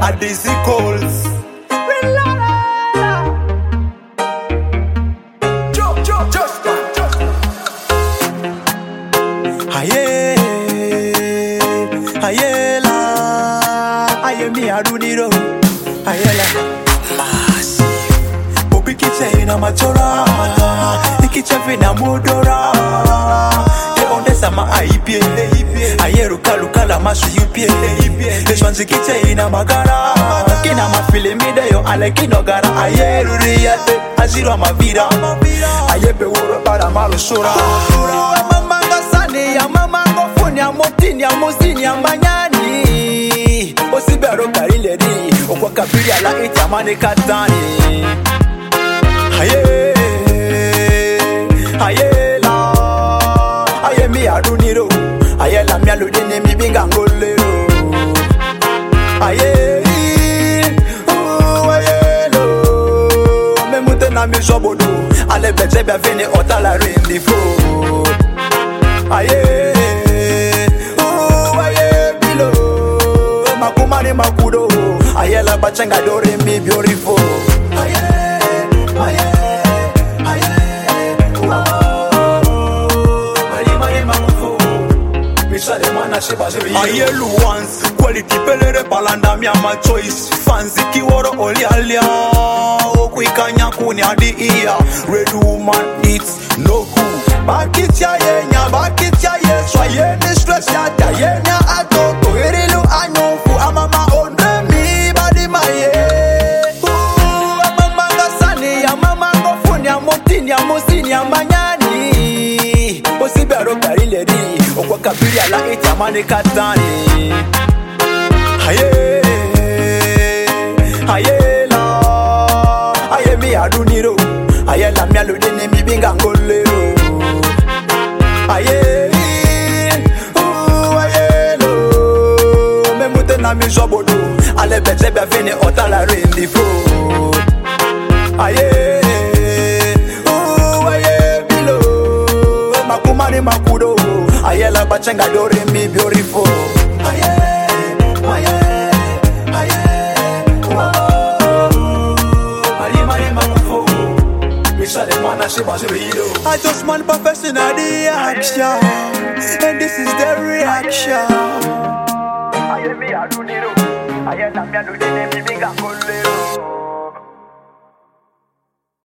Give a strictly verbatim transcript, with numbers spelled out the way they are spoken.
at these calls. Aye, aye la, aye mi aduniro, aye la. Massive, Bobby kiche ina matora, ikiche vina mudora. Te onde sama aipie, aye ruka ruka la masu yupie. Te swanzi kiche ina magara, kina mafile mideyo ale kinogara. Aye ruriyate, aziro mavira, aye be wuro para malu sura. Ya mama go phone ya motini ya mozini ya manyani osibero kariledi okwa kabiri ala itamane katani aye aye la aye mi aduniro aye la mi alode ne mi binga ngolero aye oh aye lo me mute na mi jobodo ale beje be vene otala rendi fo. Aye, oh aye bilo, makumani makudo, aye la bachanga dore mi beautiful. Aye, aye, aye, oh, aye aye makufu, misale mana sheba sheba. Aye luans, quality pelere palanda mi ama choice, fancy kiworo oli alia, okuikanya kuni adi iya, red woman it's no cool. Bakit ya yenya, bakit ya yeswa yeni stress ya ta yenya atoko irilu anyofu amama onre mi badi maye. Ooh, amama gasani, amama gofuni, amotini, amosini, amanyani. Osibero kariledi, okwa kabiri ala itamani katani. Aye, aye la, aye mi aduniro, aye la mi alode ne mi binga ngolero. Aye, oh aye lo, me mute na mi jobodo, ale beje be vene otala rendi fo. Aye, oh aye bilo, makumani makudo, aye la bachanga dore mi beautiful. Aye, aye, aye, oh, aye aye makufo. I just want professional the action, and this is the reaction. I am me, I do need I am me, I do need